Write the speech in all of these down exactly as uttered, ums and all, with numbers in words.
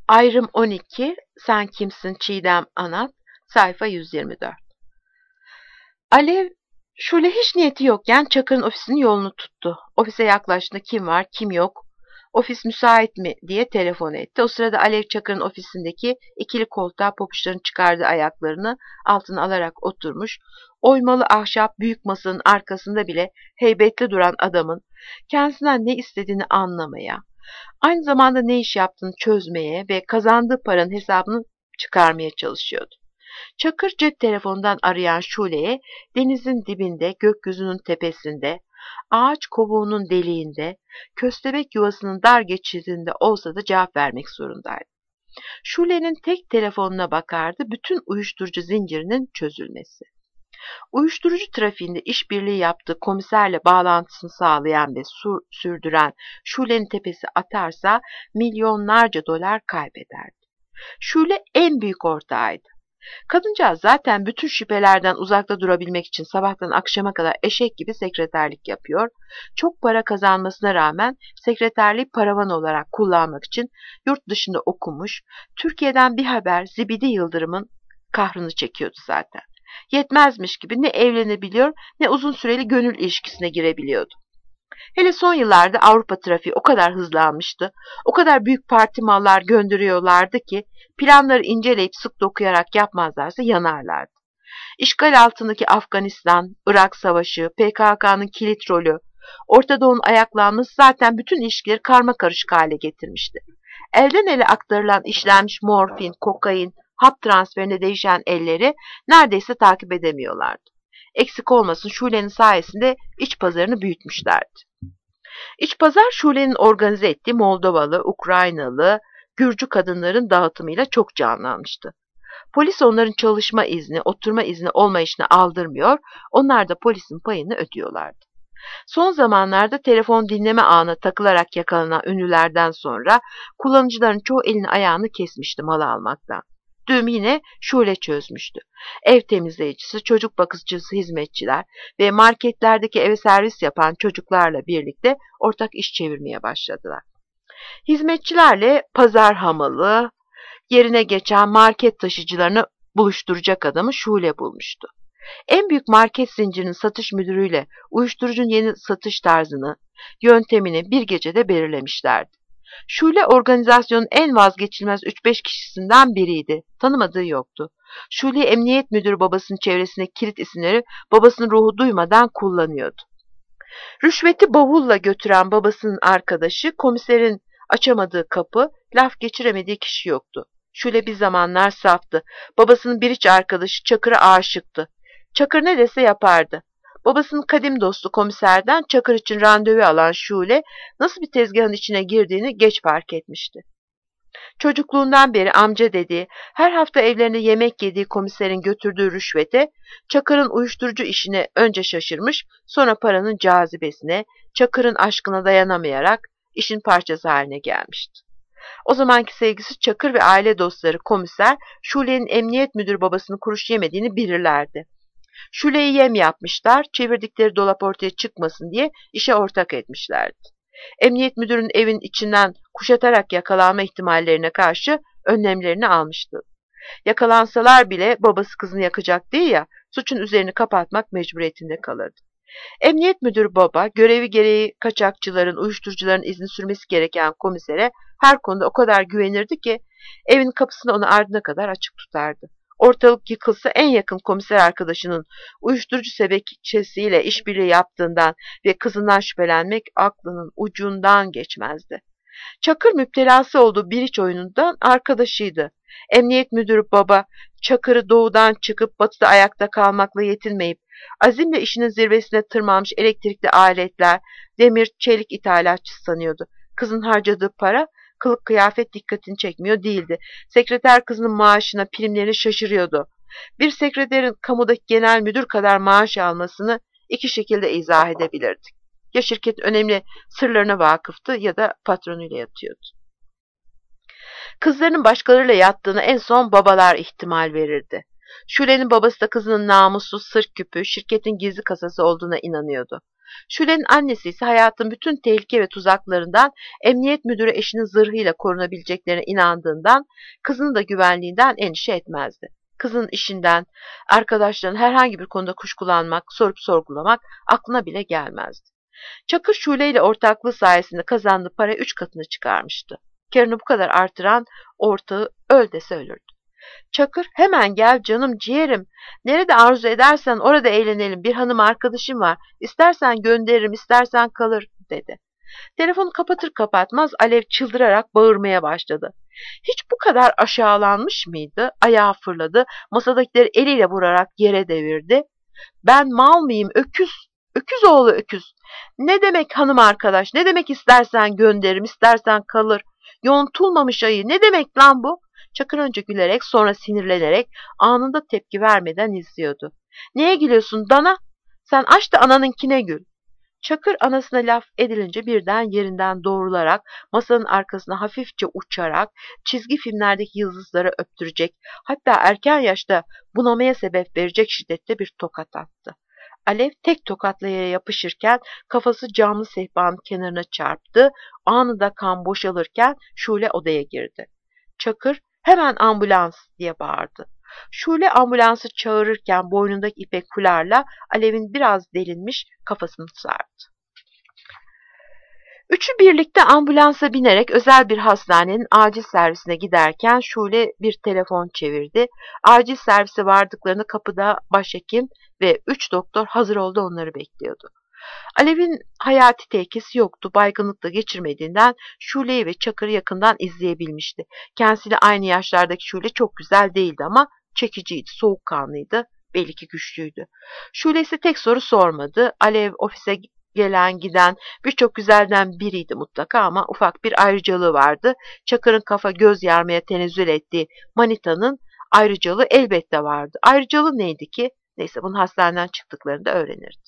Ayrım on iki, Sen Kimsin Çiğdem Anat, sayfa yüz yirmi dört. Alev, Şule hiç niyeti yokken Çakır'ın ofisinin yolunu tuttu. Ofise yaklaştığında kim var, kim yok, ofis müsait mi diye telefon etti. O sırada Alev Çakır'ın ofisindeki ikili koltuğa pabuçlarını çıkardığı ayaklarını altına alarak oturmuş, oymalı ahşap büyük masanın arkasında bile heybetli duran adamın kendisinden ne istediğini anlamaya, aynı zamanda ne iş yaptığını çözmeye ve kazandığı paranın hesabını çıkarmaya çalışıyordu. Çakır cep telefonundan arayan Şule'ye denizin dibinde, gökyüzünün tepesinde, ağaç kovuğunun deliğinde, köstebek yuvasının dar geçidinde olsa da cevap vermek zorundaydı. Şule'nin tek telefonuna bakardı, bütün uyuşturucu zincirinin çözülmesi. Uyuşturucu trafiğinde işbirliği yaptığı komiserle bağlantısını sağlayan ve sur, sürdüren Şule'nin tepesi atarsa milyonlarca dolar kaybederdi. Şule en büyük ortağıydı. Kadıncağız zaten bütün şüphelerden uzakta durabilmek için sabahtan akşama kadar eşek gibi sekreterlik yapıyor. Çok para kazanmasına rağmen sekreterliği paravan olarak kullanmak için yurt dışında okumuş, Türkiye'den bir haber Zibidi Yıldırım'ın kahrını çekiyordu zaten. Yetmezmiş gibi ne evlenebiliyor ne uzun süreli gönül ilişkisine girebiliyordu. Hele son yıllarda Avrupa trafiği o kadar hızlanmıştı, o kadar büyük parti mallar gönderiyorlardı ki planları inceleyip sık dokuyarak yapmazlarsa yanarlardı. İşgal altındaki Afganistan, Irak Savaşı, P K K'nın kilit rolü, Orta Doğu'nun ayaklanması zaten bütün ilişkileri karmakarışık hale getirmişti. Elden ele aktarılan işlenmiş morfin, kokain, hap transferine değişen elleri neredeyse takip edemiyorlardı. Eksik olmasın Şule'nin sayesinde iç pazarını büyütmüşlerdi. İç pazar Şule'nin organize ettiği Moldovalı, Ukraynalı, Gürcü kadınların dağıtımıyla çok canlanmıştı. Polis onların çalışma izni, oturma izni olmayışını aldırmıyor, onlar da polisin payını ödüyorlardı. Son zamanlarda telefon dinleme ağına takılarak yakalanan ünlülerden sonra kullanıcıların çoğu elini ayağını kesmişti mal almaktan. Düğümü yine Şule çözmüştü. Ev temizleyicisi, çocuk bakıcısı hizmetçiler ve marketlerdeki eve servis yapan çocuklarla birlikte ortak iş çevirmeye başladılar. Hizmetçilerle pazar hamalı, yerine geçen market taşıcılarını buluşturacak adamı Şule bulmuştu. En büyük market zincirinin satış müdürüyle uyuşturucunun yeni satış tarzını, yöntemini bir gecede belirlemişlerdi. Şule organizasyonun en vazgeçilmez üç beş kişisinden biriydi. Tanımadığı yoktu. Şule emniyet müdürü babasının çevresindeki kilit isimleri babasının ruhu duymadan kullanıyordu. Rüşveti bavulla götüren babasının arkadaşı, komiserin açamadığı kapı, laf geçiremediği kişi yoktu. Şule bir zamanlar saftı. Babasının bir iç arkadaşı Çakır'a aşıktı. Çakır ne dese yapardı. Babasının kadim dostu komiserden Çakır için randevu alan Şule nasıl bir tezgahın içine girdiğini geç fark etmişti. Çocukluğundan beri amca dediği, her hafta evlerine yemek yediği komiserin götürdüğü rüşvete, Çakır'ın uyuşturucu işine önce şaşırmış, sonra paranın cazibesine, Çakır'ın aşkına dayanamayarak işin parçası haline gelmişti. O zamanki sevgisi Çakır ve aile dostları komiser, Şule'nin emniyet müdürü babasının kuruş yemediğini bilirlerdi. Şule'yi yem yapmışlar, çevirdikleri dolap ortaya çıkmasın diye işe ortak etmişlerdi. Emniyet müdürünün evin içinden kuşatarak yakalanma ihtimallerine karşı önlemlerini almıştı. Yakalansalar bile babası kızını yakacak değil ya, suçun üzerini kapatmak mecburiyetinde kalırdı. Emniyet müdürü baba, görevi gereği kaçakçıların, uyuşturucuların izni sürmesi gereken komisere her konuda o kadar güvenirdi ki evin kapısını ona ardına kadar açık tutardı. Ortalık yıkılsa en yakın komiser arkadaşının uyuşturucu sebepçesiyle işbirliği yaptığından ve kızından şüphelenmek aklının ucundan geçmezdi. Çakır müptelası olduğu bir iç oyunundan arkadaşıydı. Emniyet müdürü baba, Çakır'ı doğudan çıkıp batıda ayakta kalmakla yetinmeyip, azimle işinin zirvesine tırmanmış elektrikli aletler, demir, çelik ithalatçısı sanıyordu. Kızın harcadığı para, kılık kıyafet dikkatini çekmiyor değildi. Sekreter kızının maaşına, primlerine şaşırıyordu. Bir sekreterin kamudaki genel müdür kadar maaş almasını iki şekilde izah edebilirdi. Ya şirket önemli sırlarına vakıftı ya da patronuyla yatıyordu. Kızlarının başkalarıyla yattığını en son babalar ihtimal verirdi. Şule'nin babası da kızının namussuz sır küpü, şirketin gizli kasası olduğuna inanıyordu. Şule'nin annesi ise hayatın bütün tehlike ve tuzaklarından emniyet müdürü eşinin zırhıyla korunabileceklerine inandığından kızının da güvenliğinden endişe etmezdi. Kızın işinden, arkadaşlarının herhangi bir konuda kuşkulanmak, sorup sorgulamak aklına bile gelmezdi. Çakır Şule ile ortaklığı sayesinde kazandığı para üç katını çıkarmıştı. Karını bu kadar artıran ortağı öl dese ölürdü. Çakır hemen gel canım ciğerim. Nerede arzu edersen orada eğlenelim. Bir hanım arkadaşım var. İstersen gönderirim, istersen kalır dedi. Telefonu kapatır kapatmaz Alev çıldırarak bağırmaya başladı. Hiç bu kadar aşağılanmış mıydı? Ayağı fırladı. Masadakileri eliyle vurarak yere devirdi. Ben mal mıyım? Öküz. Öküz oğlu öküz. Ne demek hanım arkadaş? Ne demek istersen gönderirim, istersen kalır. Yontulmamış ayı. Ne demek lan bu? Çakır önce gülerek sonra sinirlenerek anında tepki vermeden izliyordu. Neye gülüyorsun dana? Sen aç da ananınkine gül. Çakır anasına laf edilince birden yerinden doğrularak masanın arkasına hafifçe uçarak çizgi filmlerdeki yıldızları öptürecek, hatta erken yaşta bunamaya sebep verecek şiddette bir tokat attı. Alev tek tokatla yere yapışırken kafası camlı sehpanın kenarına çarptı. Anında kan boşalırken Şule odaya girdi. Çakır hemen ambulans diye bağırdı. Şule ambulansı çağırırken boynundaki ipek fularla Alev'in biraz delinmiş kafasını sardı. Üçü birlikte ambulansa binerek özel bir hastanenin acil servisine giderken Şule bir telefon çevirdi. Acil servise vardıklarını kapıda başhekim ve üç doktor hazır oldu onları bekliyordu. Alev'in hayati tehlikesi yoktu. Baygınlık da geçirmediğinden Şule'yi ve Çakır'ı yakından izleyebilmişti. Kendisiyle aynı yaşlardaki Şule çok güzel değildi ama çekiciydi, soğukkanlıydı, belli ki güçlüydü. Şule ise tek soru sormadı. Alev ofise gelen giden birçok güzelden biriydi mutlaka ama ufak bir ayrıcalığı vardı. Çakır'ın kafa göz yarmaya tenezzül ettiği manitanın ayrıcalığı elbette vardı. Ayrıcalığı neydi ki? Neyse bunu hastaneden çıktıklarında öğrenirdi.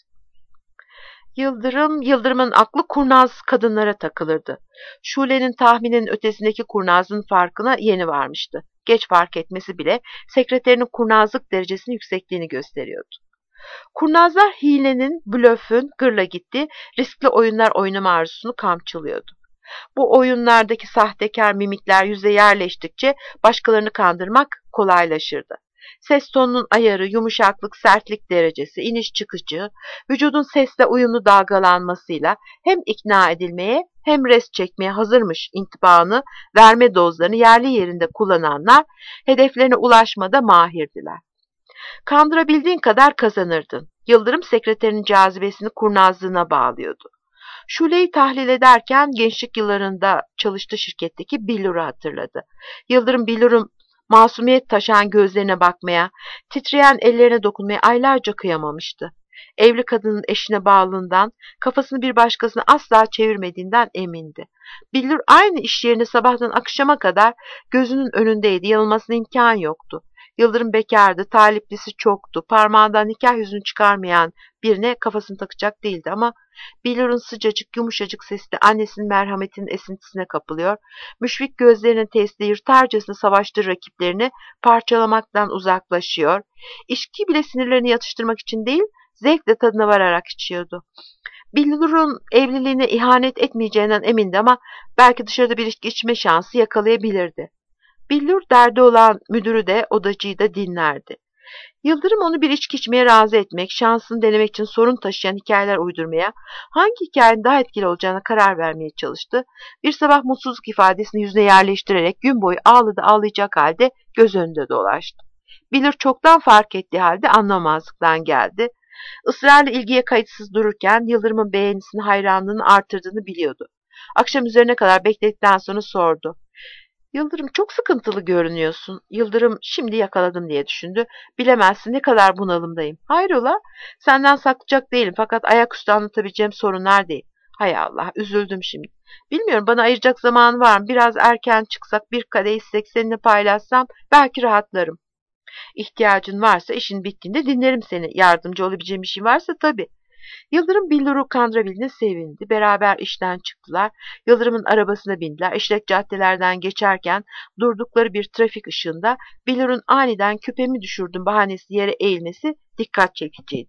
Yıldırım, Yıldırım'ın aklı kurnaz kadınlara takılırdı. Şule'nin tahminin ötesindeki kurnazın farkına yeni varmıştı. Geç fark etmesi bile sekreterinin kurnazlık derecesinin yüksekliğini gösteriyordu. Kurnazlar hilenin, blöfün, gırla gitti, riskli oyunlar oynama arzusunu kamçılıyordu. Bu oyunlardaki sahtekar mimikler yüze yerleştikçe başkalarını kandırmak kolaylaşırdı. Ses tonunun ayarı, yumuşaklık, sertlik derecesi, iniş çıkıcı, vücudun sesle uyumlu dalgalanmasıyla hem ikna edilmeye hem rest çekmeye hazırmış intibanı, verme dozlarını yerli yerinde kullananlar hedeflerine ulaşmada mahirdiler. Kandırabildiğin kadar kazanırdın. Yıldırım sekreterinin cazibesini kurnazlığına bağlıyordu. Şule'yi tahlil ederken gençlik yıllarında çalıştığı şirketteki Billur'u hatırladı. Yıldırım Billur'un masumiyet taşan gözlerine bakmaya, titreyen ellerine dokunmaya aylarca kıyamamıştı. Evli kadının eşine bağlılığından, kafasını bir başkasına asla çevirmediğinden emindi. Billur aynı iş yerine sabahtan akşama kadar gözünün önündeydi, yanılmasına imkan yoktu. Yıldırım bekardı, taliplisi çoktu, parmağından nikah yüzünü çıkarmayan birine kafasını takacak değildi ama Billur'un sıcacık, yumuşacık sesli annesinin merhametinin esintisine kapılıyor, müşfik gözlerinin tesli yırtarcasına savaştığı rakiplerini parçalamaktan uzaklaşıyor, içki bile sinirlerini yatıştırmak için değil, zevkle tadına vararak içiyordu. Billur'un evliliğine ihanet etmeyeceğinden emindi ama belki dışarıda bir içki içme şansı yakalayabilirdi. Billur derdi olan müdürü de odacıyı da dinlerdi. Yıldırım onu bir içki içmeye razı etmek, şansını denemek için sorun taşıyan hikayeler uydurmaya, hangi hikayenin daha etkili olacağına karar vermeye çalıştı. Bir sabah mutsuzluk ifadesini yüzüne yerleştirerek gün boyu ağladı ağlayacak halde göz önünde dolaştı. Billur çoktan fark ettiği halde anlamazlıktan geldi. Israrla ilgiye kayıtsız dururken Yıldırım'ın beğenisini, hayranlığını artırdığını biliyordu. Akşam üzerine kadar bekledikten sonra sordu. Yıldırım çok sıkıntılı görünüyorsun. Yıldırım şimdi yakaladım diye düşündü. Bilemezsin ne kadar bunalımdayım. Hayrola? Senden saklayacak değilim fakat ayaküstü anlatabileceğim sorunlar değil. Hay Allah, üzüldüm şimdi. Bilmiyorum bana ayıracak zaman var mı? Biraz erken çıksak, bir kadeh içsek, seninle paylaşsam belki rahatlarım. İhtiyacın varsa işin bittiğinde dinlerim seni. Yardımcı olabileceğim bir şey varsa tabii. Yıldırım Billur'u kandırabildiğine sevindi. Beraber işten çıktılar. Yıldırım'ın arabasına bindiler. İşlek caddelerden geçerken durdukları bir trafik ışığında Billur'un aniden küpemi düşürdüm bahanesi yere eğilmesi dikkat çekiciydi.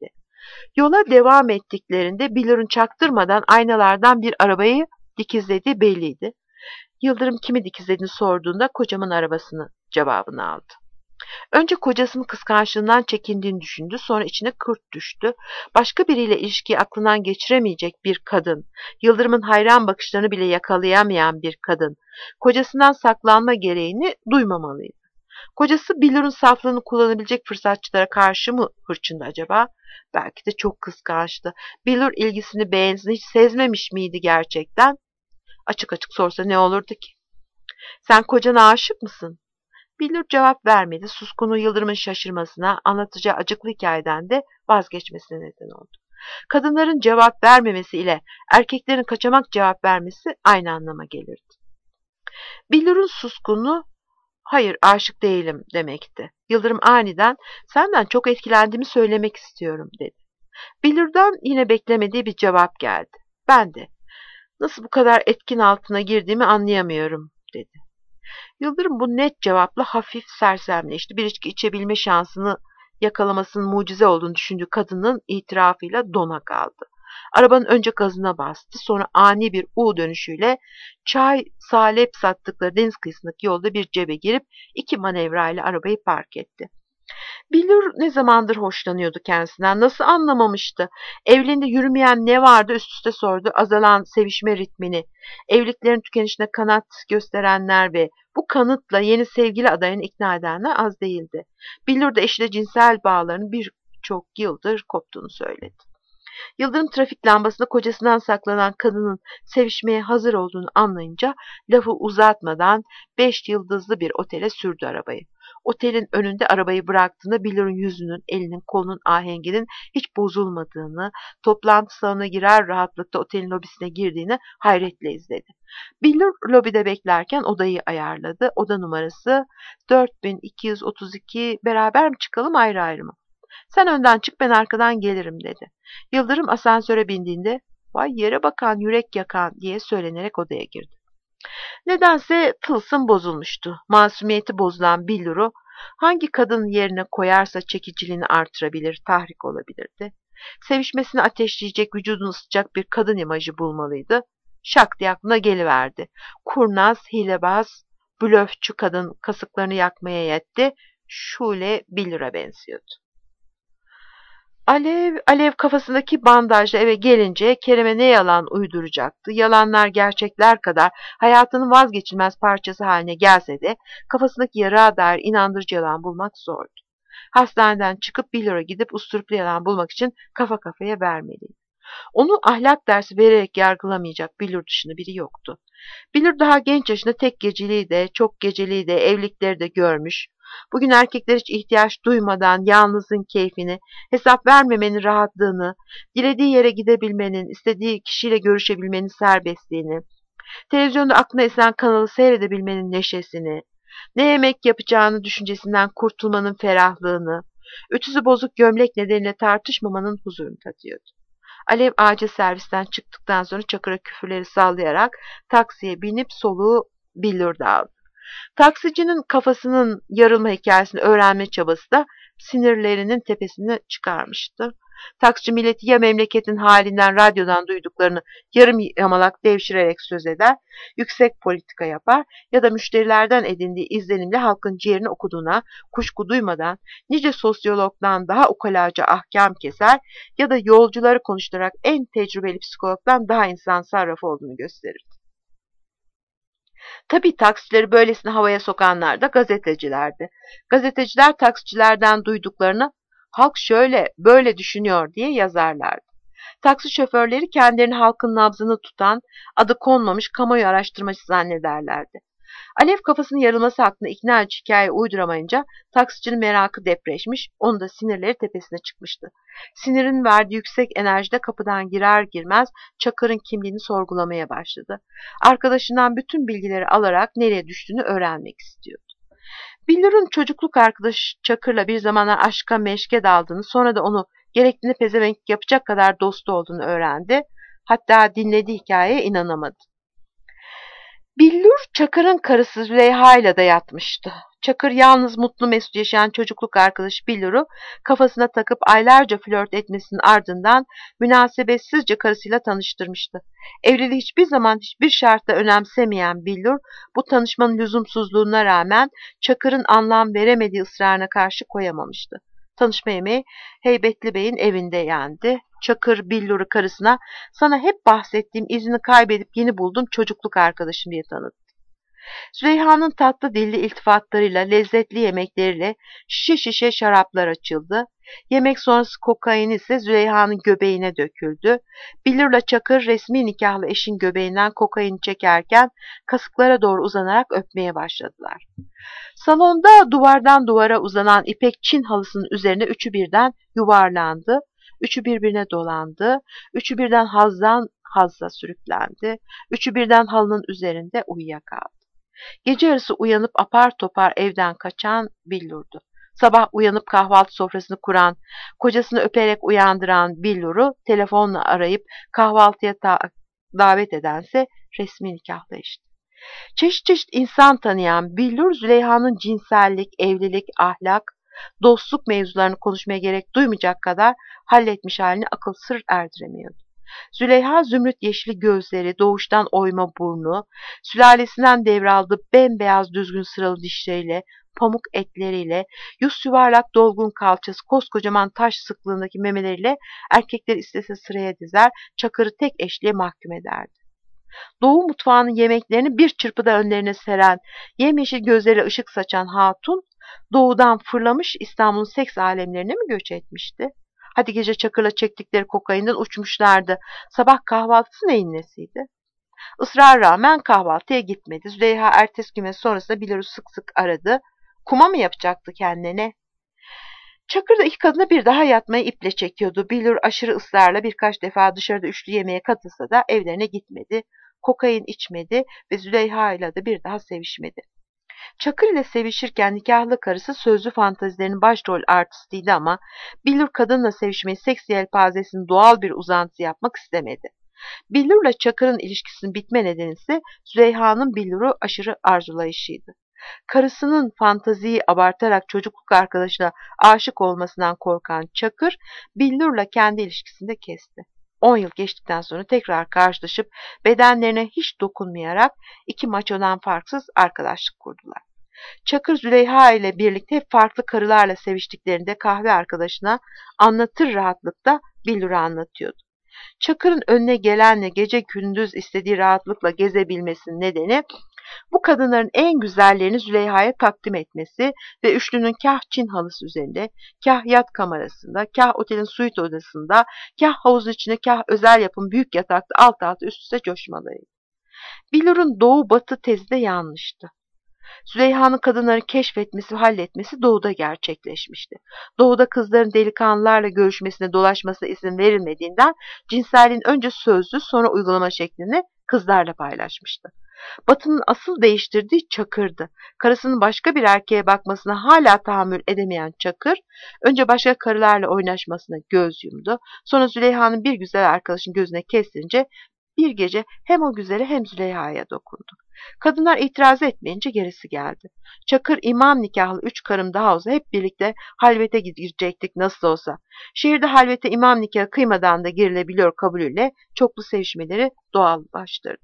Yola devam ettiklerinde Billur'un çaktırmadan aynalardan bir arabayı dikizlediği belliydi. Yıldırım kimi dikizlediğini sorduğunda kocamın arabasını cevabını aldı. Önce kocasının kıskançlığından çekindiğini düşündü, sonra içine kurt düştü. Başka biriyle ilişkiyi aklından geçiremeyecek bir kadın, Yıldırım'ın hayran bakışlarını bile yakalayamayan bir kadın, kocasından saklanma gereğini duymamalıydı. Kocası Billur'un saflığını kullanabilecek fırsatçılara karşı mı hırçındı acaba? Belki de çok kıskançtı. Billur ilgisini beğenisini hiç sezmemiş miydi gerçekten? Açık açık sorsa ne olurdu ki? Sen kocana aşık mısın? Billur cevap vermedi. Suskunu Yıldırım'ın şaşırmasına, anlatacağı acıklı hikayeden de vazgeçmesine neden oldu. Kadınların cevap vermemesi ile erkeklerin kaçamak cevap vermesi aynı anlama gelirdi. Billur'un suskunu, hayır aşık değilim demekti. Yıldırım aniden, senden çok etkilendiğimi söylemek istiyorum dedi. Billur'dan yine beklemediği bir cevap geldi. Ben de, nasıl bu kadar etkin altına girdiğimi anlayamıyorum dedi. Yıldırım bu net cevapla hafif sersemleşti. Bir içki içebilme şansını yakalamasının mucize olduğunu düşündüğü kadının itirafıyla dona kaldı. Arabanın önce gazına bastı, sonra ani bir U dönüşüyle çay, salep sattıkları deniz kıyısındaki yolda bir cebe girip iki manevrayla arabayı park etti. Billur ne zamandır hoşlanıyordu kendisinden, nasıl anlamamıştı? Evliliğinde yürümeyen ne vardı üst üste sordu, azalan sevişme ritmini, evliliklerin tükenişine kanat gösterenler ve bu kanıtla yeni sevgili adayını ikna edenler az değildi. Billur da eşiyle cinsel bağlarının birçok yıldır koptuğunu söyledi. Yıldırım trafik lambasında kocasından saklanan kadının sevişmeye hazır olduğunu anlayınca lafı uzatmadan beş yıldızlı bir otele sürdü arabayı. Otelin önünde arabayı bıraktığında Billur'un yüzünün, elinin, kolunun ahenginin hiç bozulmadığını, toplantı salonuna girer rahatlıkla otelin lobisine girdiğini hayretle izledi. Billur lobide beklerken odayı ayarladı. Oda numarası dört bin iki yüz otuz iki, beraber mi çıkalım ayrı ayrı mı? Sen önden çık ben arkadan gelirim dedi. Yıldırım asansöre bindiğinde vay yere bakan yürek yakan diye söylenerek odaya girdi. Nedense tılsım bozulmuştu. Masumiyeti bozulan Billur'u hangi kadın yerine koyarsa çekiciliğini artırabilir, tahrik olabilirdi. Sevişmesini ateşleyecek, vücudunu ısıtacak bir kadın imajı bulmalıydı. Şak diye aklına geliverdi. Kurnaz, hilebaz, blöfçü kadın kasıklarını yakmaya yetti. Şule Billur'a benziyordu. Alev, Alev kafasındaki bandajla eve gelince Kerem'e ne yalan uyduracaktı. Yalanlar gerçekler kadar hayatının vazgeçilmez parçası haline gelse de kafasındaki yarığa dair inandırıcı yalan bulmak zordu. Hastaneden çıkıp Billur'a gidip usturuplu yalan bulmak için kafa kafaya vermeliydi. Onu ahlak dersi vererek yargılamayacak Billur dışında biri yoktu. Billur daha genç yaşında tek geceliği de, çok geceliği de, evlilikleri de görmüş. Bugün erkekler hiç ihtiyaç duymadan yalnızın keyfini, hesap vermemenin rahatlığını, dilediği yere gidebilmenin, istediği kişiyle görüşebilmenin serbestliğini, televizyonda aklına esen kanalı seyredebilmenin neşesini, ne yemek yapacağını düşüncesinden kurtulmanın ferahlığını, ütüsü bozuk gömlek nedeniyle tartışmamanın huzurunu tadıyordu. Alev acil servisten çıktıktan sonra Çakır'a küfürleri sallayarak taksiye binip soluğu Billur'da aldı. Taksicinin kafasının yarılma hikayesini öğrenme çabası da sinirlerinin tepesine çıkarmıştı. Taksici milleti ya memleketin halinden radyodan duyduklarını yarım yamalak devşirerek söz eder, yüksek politika yapar ya da müşterilerden edindiği izlenimle halkın ciğerini okuduğuna kuşku duymadan nice sosyologdan daha ukalaca ahkam keser ya da yolcuları konuşturarak en tecrübeli psikologdan daha insan sarrafı olduğunu gösterir. Tabii taksileri böylesine havaya sokanlar da gazetecilerdi. Gazeteciler taksicilerden duyduklarını halk şöyle böyle düşünüyor diye yazarlardı. Taksi şoförleri kendilerini halkın nabzını tutan, adı konmamış kamuoyu araştırmacısı zannederlerdi. Alev kafasının yarılması hakkında ikna edici hikaye uyduramayınca taksicinin merakı depreşmiş, onun da sinirleri tepesine çıkmıştı. Sinirin verdiği yüksek enerjide kapıdan girer girmez Çakır'ın kimliğini sorgulamaya başladı. Arkadaşından bütün bilgileri alarak nereye düştüğünü öğrenmek istiyordu. Billur'un çocukluk arkadaşı Çakır'la bir zamanlar aşka meşke daldığını, sonra da onu gerektiğini pezevenk yapacak kadar dostu olduğunu öğrendi. Hatta dinlediği hikayeye inanamadı. Billur Çakır'ın karısı Züleyha ile de yatmıştı. Çakır yalnız mutlu mesut yaşayan çocukluk arkadaşı Billur'u kafasına takıp aylarca flört etmesinin ardından münasebetsizce karısıyla tanıştırmıştı. Evliliği hiçbir zaman hiçbir şartla önemsemeyen Billur, bu tanışmanın lüzumsuzluğuna rağmen Çakır'ın anlam veremediği ısrarına karşı koyamamıştı. Tanışma yemeği Heybetli Bey'in evinde yendi. Çakır Billur'u karısına sana hep bahsettiğim izini kaybedip yeni buldum çocukluk arkadaşım diye tanıttı. Züleyha'nın tatlı dilli iltifatlarıyla, lezzetli yemekleriyle şişe şişe şaraplar açıldı. Yemek sonrası kokain ise Züleyha'nın göbeğine döküldü. Billur'la Çakır resmi nikahlı eşin göbeğinden kokaini çekerken kasıklara doğru uzanarak öpmeye başladılar. Salonda duvardan duvara uzanan ipek Çin halısının üzerine üçü birden yuvarlandı. Üçü birbirine dolandı. Üçü birden hazdan hazza sürüklendi. Üçü birden halının üzerinde uyuyakaldı. Gece yarısı uyanıp apar topar evden kaçan Billur'du. Sabah uyanıp kahvaltı sofrasını kuran, kocasını öperek uyandıran Billur'u telefonla arayıp kahvaltıya davet edense resmi nikahlı eşti. Çeşit çeşit insan tanıyan Billur, Züleyha'nın cinsellik, evlilik, ahlak, dostluk mevzularını konuşmaya gerek duymayacak kadar halletmiş halini akıl sır erdiremiyordu. Züleyha zümrüt yeşili gözleri, doğuştan oyma burnu, sülalesinden devraldığı bembeyaz düzgün sıralı dişleriyle, pamuk etleriyle, yüz yuvarlak dolgun kalçası, koskocaman taş sıklığındaki memeleriyle erkekleri istese sıraya dizer, Çakır'ı tek eşliğe mahkum ederdi. Doğu mutfağının yemeklerini bir çırpıda önlerine seren, yemyeşil gözleriyle ışık saçan hatun, doğudan fırlamış İstanbul'un seks alemlerine mi göç etmişti? Hadi gece Çakır'la çektikleri kokainden uçmuşlardı. Sabah kahvaltısı neyin nesiydi? Israr rağmen kahvaltıya gitmedi. Züleyha ertesi gün ve sonrasında Billur'u sık sık aradı. Kuma mı yapacaktı kendine? Çakır da iki kadına bir daha yatmayı iple çekiyordu. Billur aşırı ısrarla birkaç defa dışarıda üçlü yemeğe katılsa da evlerine gitmedi. Kokain içmedi ve Züleyha ile de bir daha sevişmedi. Çakır ile sevişirken nikahlı karısı sözlü fantazilerinin başrol artistiydi ama Billur kadınla sevişmeyi seks yelpazesinin doğal bir uzantısı yapmak istemedi. Billur'la Çakır'ın ilişkisinin bitme nedeni ise Züleyha'nın Billur'u aşırı arzulayışıydı. Karısının fantaziyi abartarak çocukluk arkadaşına aşık olmasından korkan Çakır, Billur'la kendi ilişkisini de kesti. On yıl geçtikten sonra tekrar karşılaşıp bedenlerine hiç dokunmayarak iki maçodan farksız arkadaşlık kurdular. Çakır Züleyha ile birlikte hep farklı karılarla seviştiklerinde kahve arkadaşına anlatır rahatlıkta Billur'a anlatıyordu. Çakır'ın önüne gelenle gece gündüz istediği rahatlıkla gezebilmesinin nedeni bu kadınların en güzellerini Züleyha'ya takdim etmesi ve üçlünün kah Çin halısı üzerinde, kah yat kamerasında, kah otelin suite odasında, kah havuzun içinde, kah özel yapım büyük yatakta alt alta üst üste coşmalarıydı. Billur'un doğu batı tezi de yanlıştı. Züleyha'nın kadınları keşfetmesi ve halletmesi doğuda gerçekleşmişti. Doğuda kızların delikanlılarla görüşmesine, dolaşmasına izin verilmediğinden cinselliğin önce sözlü sonra uygulama şeklini kızlarla paylaşmıştı. Batı'nın asıl değiştirdiği Çakır'dı. Karısının başka bir erkeğe bakmasına hala tahammül edemeyen Çakır, önce başka karılarla oynaşmasına göz yumdu. Sonra Züleyha'nın bir güzel arkadaşın gözüne kestirince bir gece hem o güzele hem Züleyha'ya dokundu. Kadınlar itiraz etmeyince gerisi geldi. Çakır imam nikahlı üç karım daha olsa hep birlikte halvete girecektik nasıl olsa. Şehirde halvete imam nikahı kıymadan da girilebiliyor kabulüyle çoklu sevişmeleri doğallaştırdı.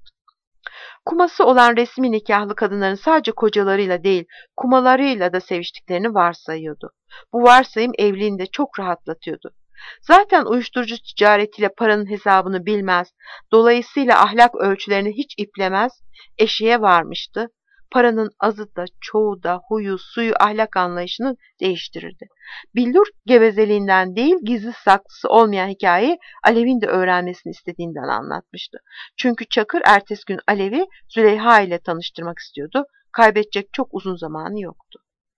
Kuması olan resmi nikahlı kadınların sadece kocalarıyla değil, kumalarıyla da seviştiklerini varsayıyordu. Bu varsayım evliliğini de çok rahatlatıyordu. Zaten uyuşturucu ticaretiyle paranın hesabını bilmez, dolayısıyla ahlak ölçülerini hiç iplemez, eşiğe varmıştı. Paranın azı da çoğu da huyu suyu ahlak anlayışını değiştirirdi. Billur gevezeliğinden değil gizli saklısı olmayan hikayeyi Alev'in de öğrenmesini istediğinden anlatmıştı. Çünkü Çakır ertesi gün Alev'i Züleyha ile tanıştırmak istiyordu. Kaybedecek çok uzun zamanı yoktu.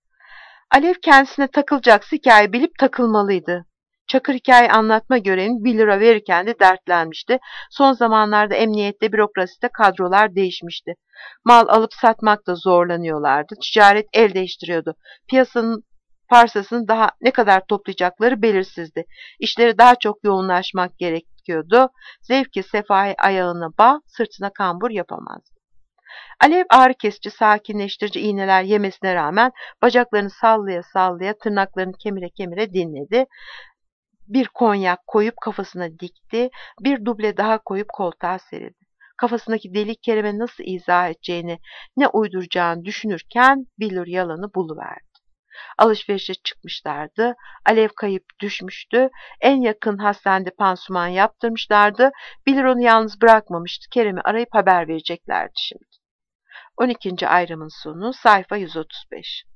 Alev kendisine takılacaksa hikaye bilip takılmalıydı. Çakır hikaye anlatma görevini bir lira verirken de dertlenmişti. Son zamanlarda emniyette, bürokraside kadrolar değişmişti. Mal alıp satmakta zorlanıyorlardı. Ticaret el değiştiriyordu. Piyasanın parsasını daha ne kadar toplayacakları belirsizdi. İşleri daha çok yoğunlaşmak gerekiyordu. Zevki sefayı ayağına bağ, sırtına kambur yapamazdı. Alev ağrı kesici, sakinleştirici iğneler yemesine rağmen bacaklarını sallaya sallaya, tırnaklarını kemire kemire dinledi. Bir konyak koyup kafasına dikti, bir duble daha koyup koltuğa serildi. Kafasındaki delik Kerem'e nasıl izah edeceğini, ne uyduracağını düşünürken Billur yalanı buluverdi. Alışverişe çıkmışlardı. Alev kayıp düşmüştü. En yakın hastanede pansuman yaptırmışlardı. Billur onu yalnız bırakmamıştı. Kerem'i arayıp haber vereceklerdi şimdi. on ikinci ayrımın sonu sayfa yüz otuz beş.